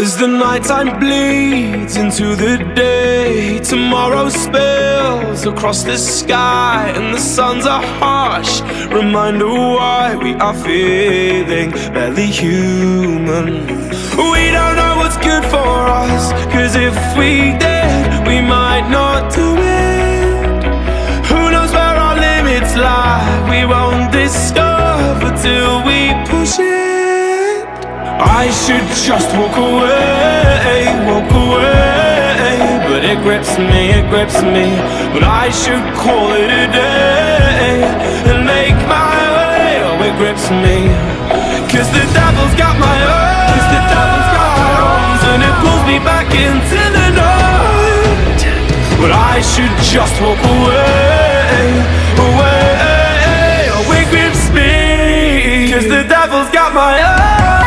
As the nighttime bleeds into the day, tomorrow spills across the sky, and the suns are harsh, reminder why we are feeling barely human. We don't know what's good for us, 'cause if we did, we might not do it. Who knows where our limits lie? We won't discover till we push it. I should just walk away, but it grips me. But I should call it a day and make my way. Oh, it grips me, 'cause the devil's got my arms, and it pulls me back into the night. But I should just walk away. Oh, it grips me, 'cause the devil's got my arms.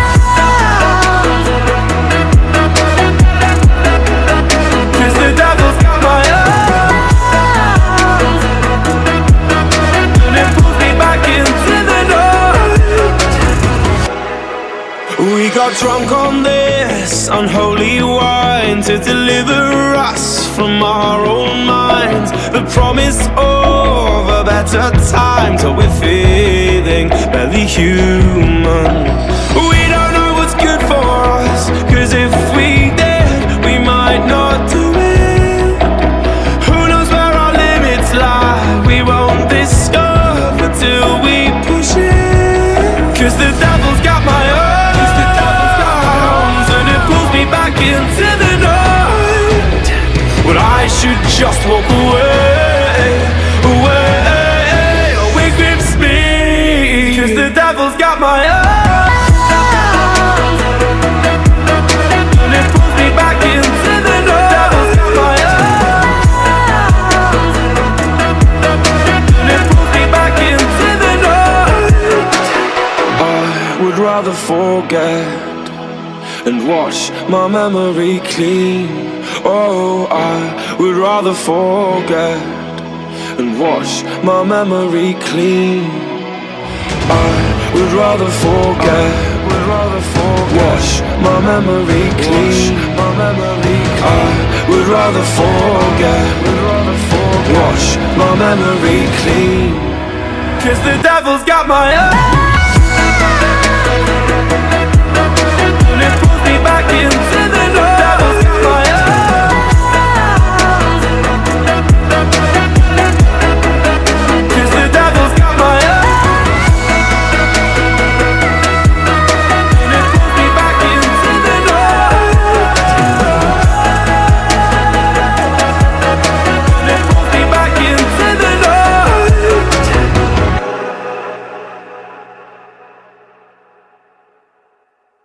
We got drunk on this unholy wine to deliver us from our own minds. The promise of a better time till we're feeling barely human. We don't know what's good for us, 'cause if we did, we might not do it. Who knows where our limits lie? We won't discover till we push it. 'Cause the devil's got my back into the night. But I should just walk away. Oh, it grips me, 'cause the devil's got my arms, and it pulls me back into the night. Devil's got my arms, and it pulls me back into the night. I would rather forget and wash my memory clean. Oh, I would rather forget and wash my memory clean. I would rather forget, wash my memory clean. I would rather forget, wash my memory clean. 'Cause the devil's got my